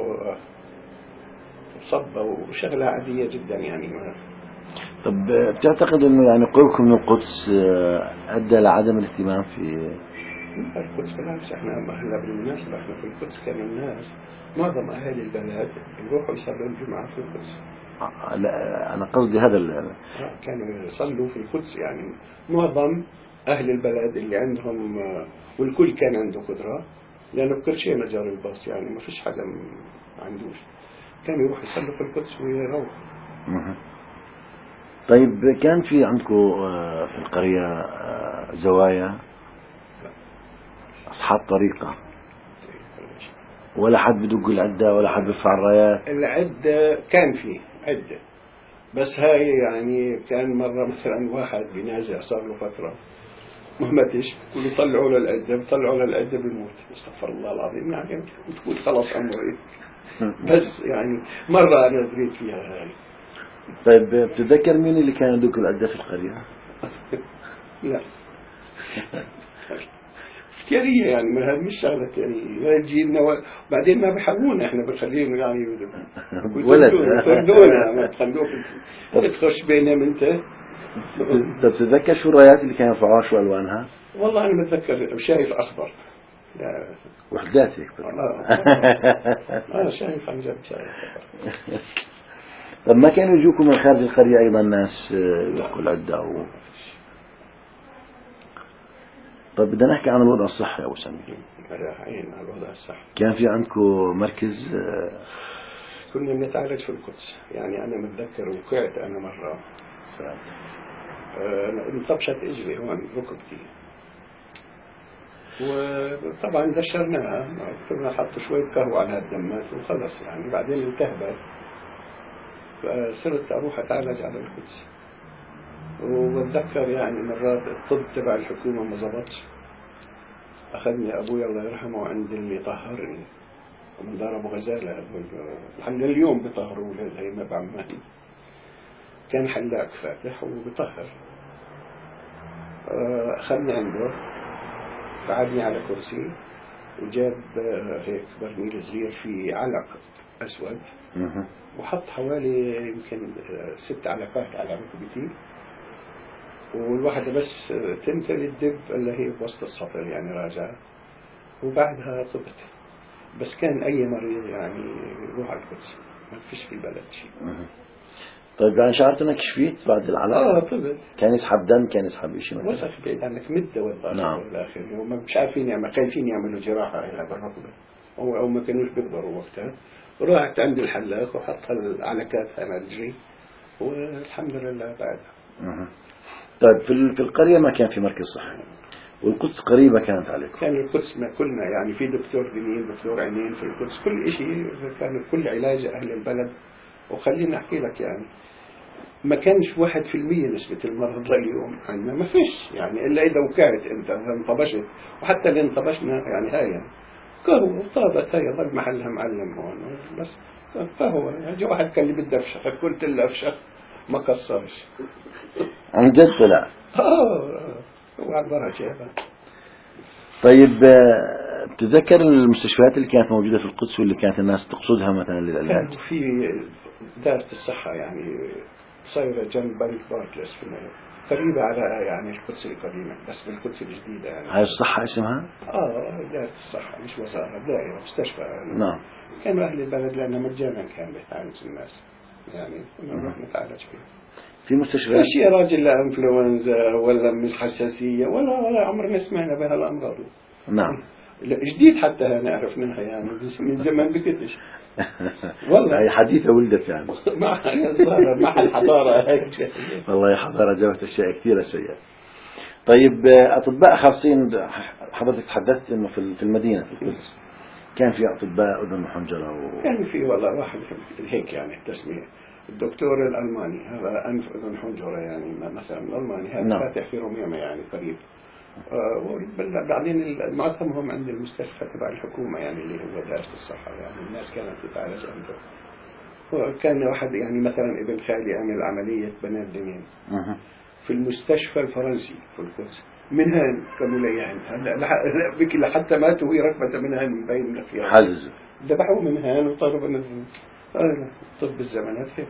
صبة وشغلة عادية جدا يعني. ما طب بتعتقد انه يعني قربكم من القدس ادى لعدم الاهتمام في القدس؟ بالعكس احنا هلا بالمناسبة احنا في القدس كان الناس معظم اهالي البلد يروحوا يصلوا الجمعة في القدس. لا انا قصدي هذا ال... كانوا يصلوا في القدس يعني معظم اهل البلد اللي عندهم، والكل كان عنده قدرة لانه بكل شيء مجال الباص يعني ما فيش حدا ما عندوش، كانوا يروحوا يصلوا في القدس ويروحوا. طيب كان في عندكم في القرية زوايا أصحاب طريقة ولا حد بدق العدة ولا حد بيرفع الرايات؟ العدة كان في عدة بس هاي يعني كان مرة مثلا واحد بينازع صار له فترة ما ماتش ويطلعوا له العدة بيطلعوا له العدة بيموت، استغفر الله العظيم يعني وتقول خلاص عمري. بس يعني مرة أنا دريت فيها هاي. طيب بتتذكر مين اللي كان يدق العدة في القرية؟ لا كارية يعني ما هذا مش شغلة كارية تجينا و... بعدين ما بحبونا احنا بنخليهم يعني ولد يطردونا ما تخلوك تخش بينهم انت. طب تتذكر شو الرايات اللي كانوا يرفعوها شو الوانها؟ والله انا متذكر شايف اخضر يعني وحدات هيك. اه شايف عن جد شايف. طب ما كانوا يجوكم من خارج القرية ايضا ناس يدقوا العدة و... طيب بدنا نحكي عن الوضع الصحي يا أبو سمير. رايحين على الوضع الصحي. كان في عندكم مركز؟ كنا بنتعالج في القدس يعني. أنا متذكر وقعت أنا مرة أنا انطبشت إجري هون ركبتي وطبعا دشرناها، كنا حطوا شوية قهوة على الدمات وخلص يعني، بعدين التهبت. فصرت أروح أتعالج على القدس. وبتذكر يعني مرات الطب تبع الحكومة ما زبطش، أخذني أبوي الله يرحمه عند اللي طهرني ومن دار أبو غزالة، لحد اليوم بيطهروا زي ما بعمل. كان حلاق فاتح وبطهر. أخذني عنده، قعدني على كرسي وجاب هيك برميل صغير فيه علق أسود، وحط حوالي يمكن ست علقات على ركبتي، والواحدة بس تمثل الدب اللي هي بوسط السطر يعني راجعة، وبعدها طبت. بس كان أي مريض يعني يروح على القدس، ما فيش في البلد شيء. طيب يعني شعرت انك شفيت بعد العلاج؟ اه طبت. كان يسحب دم، كان يسحب شيء مثلا؟ وسخ بعيد عنك مدة والله. نعم. بالآخر هم مش عارفين يعملوا، خايفين يعملوا جراحة إلى بالركبة، أو أو ما كانوش بيقدروا وقتها. رحت عند الحلاق وحط العلكات على رجلي والحمد لله بعدها. أه. طيب في في القرية ما كان في مركز صحي، والقدس قريبة كانت عليكم؟ كان القدس ما كلنا يعني في دكتور دمين، دكتور عينين في القدس، كل شيء كان كل علاج أهل البلد. وخليني أحكي لك يعني ما كانش واحد في المية نسبة المرضى اليوم عندنا، ما فيش يعني إلا إذا وقعت أنت انطبشت، وحتى اللي انطبشنا يعني هاي قهوة طابت هاي ضل محلها معلم هون بس قهوة. يعني واحد كان اللي بده أفشخ، قلت له أفشخ ما قصرش. عن جد طلع؟ آه وعلى درجة. طيب بتتذكر المستشفيات اللي كانت موجودة في القدس واللي كانت الناس تقصدها مثلا للعلاج؟ كان في دارة الصحة يعني صايرة جنب بنك باركلس قريبة على يعني القدس القديمة، بس بالقدس الجديدة يعني. هاي الصحة اسمها؟ اه دائرة الصحة، مش وزارة، دائرة مستشفى يعني. نعم. كانوا أهل البلد لأنها مجانا كان بيتعالج الناس يعني، كنا نروح نتعالج فيها. في مستشفيات؟ مش يا راجل لا انفلونزا ولا مش حساسية ولا ولا عمرنا سمعنا بهالأمراض. نعم. جديد حتى أنا عرفناها يعني من زمان بكتش. والله هي حديثة ولدت يعني. مع مع الحضارة هيك. والله حضارة جابت أشياء كثيرة سيئة. طيب أطباء خاصين، حضرتك تحدثت إنه في المدينة في القدس كان في أطباء أذن وحنجرة و... كان في والله واحد هيك يعني التسمية الدكتور الألماني، هذا أنف أذن حنجرة يعني مثلا الألماني، هذا نعم. فاتح في روميما يعني قريب. آه بعدين معظمهم عند المستشفى تبع الحكومة يعني اللي هو دارة الصحة يعني، الناس كانت تتعالج عنده. وكان واحد يعني مثلا ابن خالي عمل عملية بنات دمين في المستشفى الفرنسي في القدس، منهان كانوا ليهن بك لحتى ماتوا وهي ركبة منهان من بين الخيار حجز ذبحوا منهان وطلبوا منهم. طب الزمانات هيك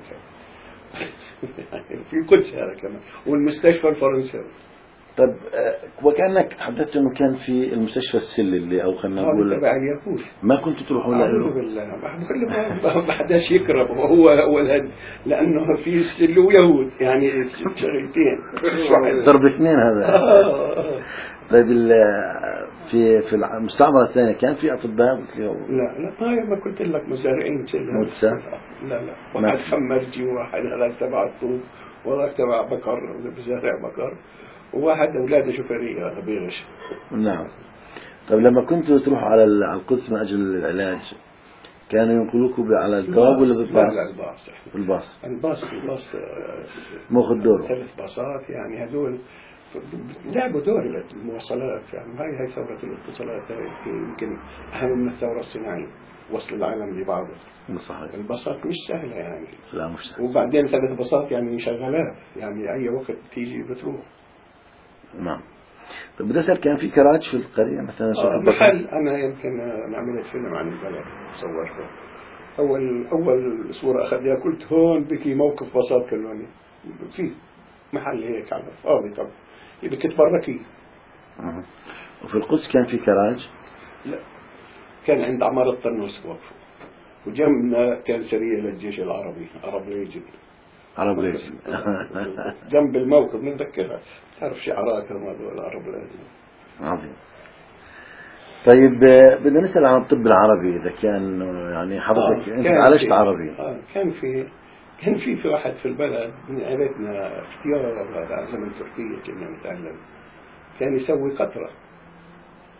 في القدس هذا كمان، والمستشفى الفرنسي. طب وكأنك تحدثت انه كان في المستشفى السل اللي او خلينا نقول تبع اليهود، ما كنتوا تروحوا له؟ أعوذ بالله ما حداش يقرب هو اول، لانه في السل ويهود يعني شغلتين ضرب اثنين هذا. طيب في في المستعمرة الثانية كان في أطباء؟ لا لا هاي ما قلت لك مزارعين موتسا؟ لا لا واحد خمرجي وواحد هذا تبع الطوب وواحد تبع بقر بزارع بقر وواحد أولاده شوفيرية بيغش. نعم. طيب لما كنتوا تروحوا على القدس من أجل العلاج كانوا ينقلوكوا على الكواب ولا بالباص؟ لا الباص. الباص. الباص الباص ماخذ دوره. ثلاث باصات يعني هذول لعبوا دور المواصلات يعني. هاي هاي ثورة الاتصالات يمكن أهم من الثورة الصناعية، وصل العالم لبعضه. صحيح. الباصات مش سهلة يعني. لا مش سهلة. وبعدين ثلاث باصات يعني شغالات يعني أي وقت تيجي بتروح. نعم. طيب بدي أسأل كان في كراج في القرية مثلا؟ آه محل أنا يمكن عملت فيلم عن البلد صورته. أول أول صورة أخذها قلت هون بكي موقف باصات كلوني في محل هيك على فاضي طب بدك تتبركي. أه. وفي القدس كان في كراج؟ لا كان عند عمارة طنوس وقفوا، وجنبنا كان سرية للجيش العربي عرب ليجن. عرب ليجن. جنب الموقف نتذكرها، تعرف شعارات هم هذول عرب ليجن. عظيم. طيب بدنا نسأل عن الطب العربي إذا كان يعني حضرتك آه أنت عالجت عربي. آه كان في كان في في واحد في البلد من عائلتنا اختيار هذا زمن تركيا كنا نتعلم، كان يسوي قطرة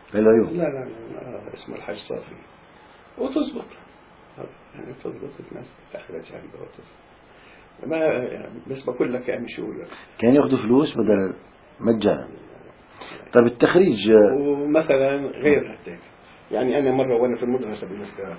العيون. لا لا لا اسمه الحج صافي وتزبط يعني تزبط الناس تحرج عنده وتزبط. ما يعني بس بقول لك يعني شو كان ياخذوا فلوس بدل مجانا. طيب التخريج ومثلا غير هيك يعني أنا مرة وأنا في المدرسة بالمسكرة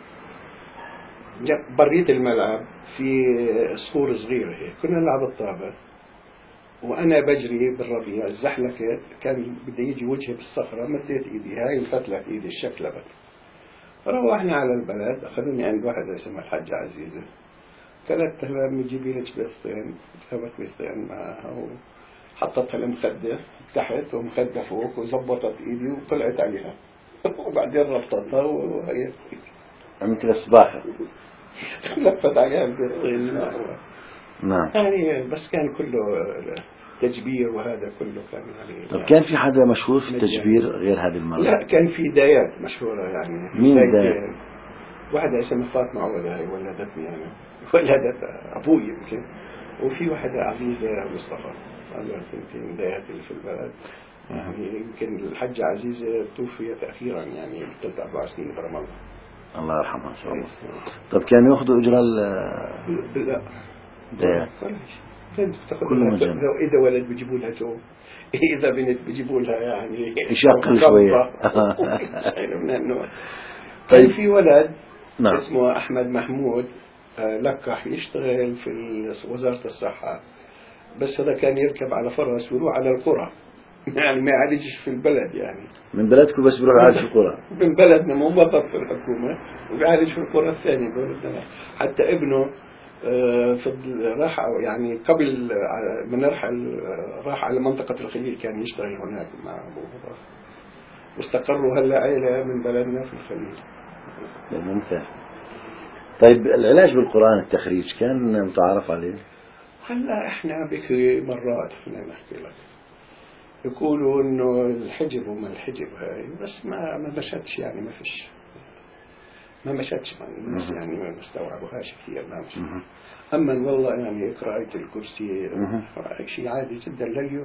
بريت الملعب في صخور صغيرة هيك كنا نلعب الطابة وأنا بجري بالربيع الزحلقة كان بدي يجي وجهي بالصخرة مديت إيدي هاي انفتلت إيدي الشكلبت. روحنا على البلد أخذوني عند واحدة اسمها الحاجة عزيزة قالت لها بجيبي لك بيضتين ذهبت بيضتين معها وحطتها المخدة تحت ومخدة فوق وزبطت إيدي وطلعت عليها وبعدين ربطتها وهي مثل السباحة لفت عليها البيضتين. نعم. يعني بس كان كله تجبير وهذا كله كان يعني. طب كان في حدا مشهور في التجبير غير هذه المرة؟ لا كان في دايات مشهورة يعني. مين دايات؟ واحدة اسمها فاطمة عودة هي ولدتني أنا ولدت أبوي يمكن وفي واحدة عزيزة مصطفى هذول الاثنين دايات اللي في البلد يعني. يمكن الحجة عزيزة توفيت أخيرا يعني ثلاث أربع سنين في رمضان الله يرحمها إن شاء الله. طب كانوا يأخذوا أجرة لا دايات؟ كل مجال. لو إذا ولد بيجيبوا لها جو إذا بنت بيجيبوا لها يعني يشقل شوية من النوع. طيب في ولد نعم. اسمه أحمد محمود لقح يشتغل في وزارة الصحة بس هذا كان يركب على فرس ويروح على القرى يعني ما يعالجش في البلد يعني. من بلدكم بس بيروح يعالج في القرى؟ من بلدنا مو موظف في الحكومة وبيعالج في القرى الثانية بلدنا. حتى ابنه في راح يعني قبل من يرحل راح على منطقة الخليل كان يشتغل هناك مع أبوه واستقروا هلا عائلة من بلدنا في الخليل. ممتاز. طيب العلاج بالقرآن التخريج كان متعارف عليه؟ هلا احنا بكي مرات احنا نحكي لك يقولوا انه الحجب وما الحجب هاي بس ما ما مشتش يعني ما فيش ما مشتش الناس يعني ما استوعبوهاش كثير ما مش. اما والله يعني قراءة الكرسي شيء عادي جدا لليوم.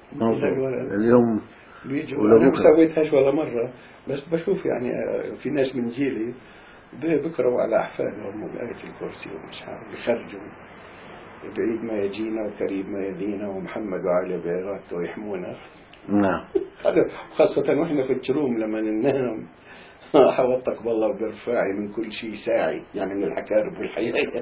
اليوم بيجوا انا ما سويتهاش ولا مرة بس بشوف يعني في ناس من جيلي بيقرأوا على احفادهم آية الكرسي ومش عارف يخرجوا بعيد ما يجينا وقريب ما يدينا ومحمد وعلي بيراته يحمونا. نعم. خاصة واحنا في الجروم لما ننام حوطك بالله وبرفاعي من كل شيء ساعي يعني من الحكارب والحياة.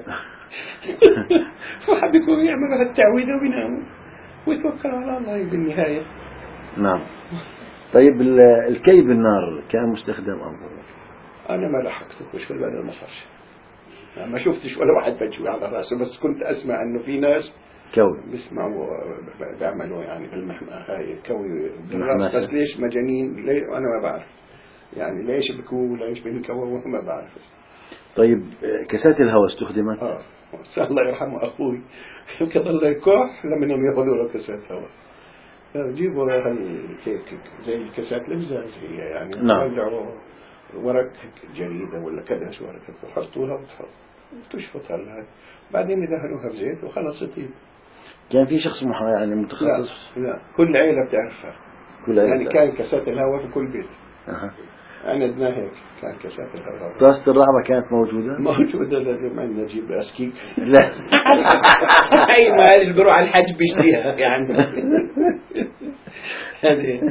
واحد يكون يعمل التعويذة وينام ويتوكل على الله بالنهاية. نعم. طيب الكي بالنار كان مستخدم أفضل؟ أنا ما لحقته وش في البلد ما صارش ما شفتش ولا واحد بجوي على رأسه بس كنت أسمع إنه في ناس كوي بيسمعوا بيعملوا يعني بالمحمى هاي كوي بالرأس بس ليش مجانين ليه أنا ما بعرف يعني ليش بكوا ليش بنكوا ما بعرف. طيب كاسات الهواء استخدمت؟ آه الله يرحمه أخوي كظل يكح لما ينهم ياخذوا له كاسات هواء جيبوا هيك زي الكاسات الإزاز هي يعني نعم. ورق جريدة ولا كذا شو ورق وحطوها وتشفط هلا بعدين يدهنوها بزيت وخلص يطيب. كان في شخص يعني متخصص؟ لا, لا كل عيلة بتعرفها كل عيلة يعني كان كاسات الهواء في كل بيت. أه. عندنا هيك كان كاسات الهواء. طاسة الرعبة كانت موجودة؟ موجودة لازم عندنا نجيب أسكيك. لا هاي ما اللي بيروح على الحج بيشتريها يعني. هذه.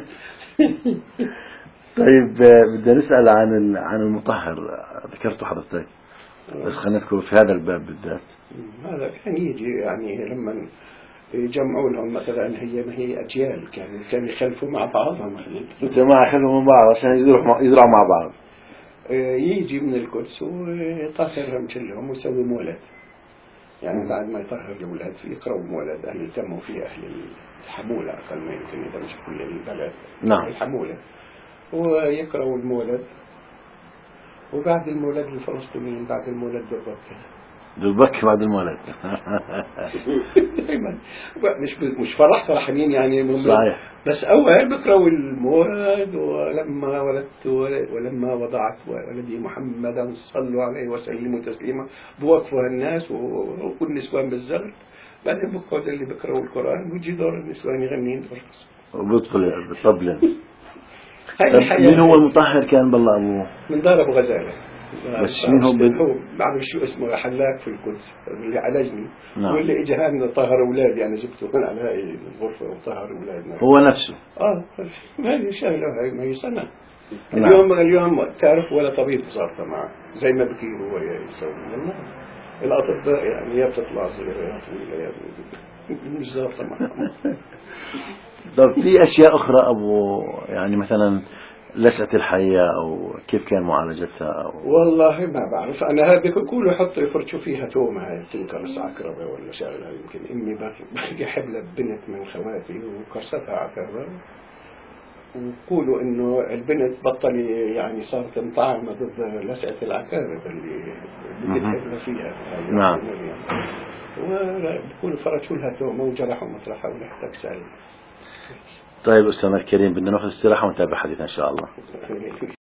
طيب بدنا نسأل عن عن المطهر ذكرته حضرتك بس خلينا نذكر في هذا الباب بالذات. هذا كان يجي يعني لما يجمعوا لهم مثلا هي ما هي أجيال كان كان يخلفوا مع بعضهم الجماعة يخلفوا مع بعض عشان يزرعوا يزرعوا مع بعض. يجي من القدس ويطهرهم كلهم ويسوي مولد يعني بعد ما يطهر الأولاد يقرأوا مولد أهل يتموا فيه أهل الحمولة أقل ما يمكن إذا مش كل البلد. نعم. الحمولة ويقرأوا المولد وبعد المولد الفلسطينيين بعد المولد بالبكة بالبكة بعد المولد. دائما مش مش فرح فرحانين يعني صحيح. بس أول بقرأوا المولد ولما ولدت ولما وضعت ولدي محمدا صلوا عليه وسلموا تسليما بوقفوا الناس والنسوان بالزغل بعدين بقعد اللي بقرأوا القرآن ويجي دور النسوان يغنين برقص وبيطفل بالطبلة. هاي الحياة. مين هو المطهر كان بالله أبوه؟ من دار أبو غزالة. بس مين هو بال... هو بعرف شو اسمه حلاق في القدس اللي عالجني. نعم. واللي اجى هان طهر اولادي يعني جبته هون على هاي الغرفه وطهر اولادنا. هو نفسه. اه هذه شغله هاي ما هي سنه. نعم. اليوم اليوم تعرف ولا طبيب صار معه زي ما بكيروا هو يسوي لنا الاطباء يعني يا بتطلع زيارات ولا مش ظابطه معهم. طب في اشياء اخرى ابو يعني مثلا لسعة الحية او كيف كان معالجتها أو... والله ما بعرف انا هذه كله حط يفرشوا فيها تومه هاي تنكرس عكربه ولا شغله يمكن امي بقي حبلت بنت من خواتي وكرستها عكربه وقولوا انه البنت بطل يعني صارت مطعمه ضد لسعة العكارب اللي بتتحبل فيها. نعم. وبكونوا فرشوا لها تومه وجرحوا مطرحها ولحتك سالم. طيب أستاذنا الكريم بدنا ناخذ استراحة ونتابع حديثنا إن شاء الله.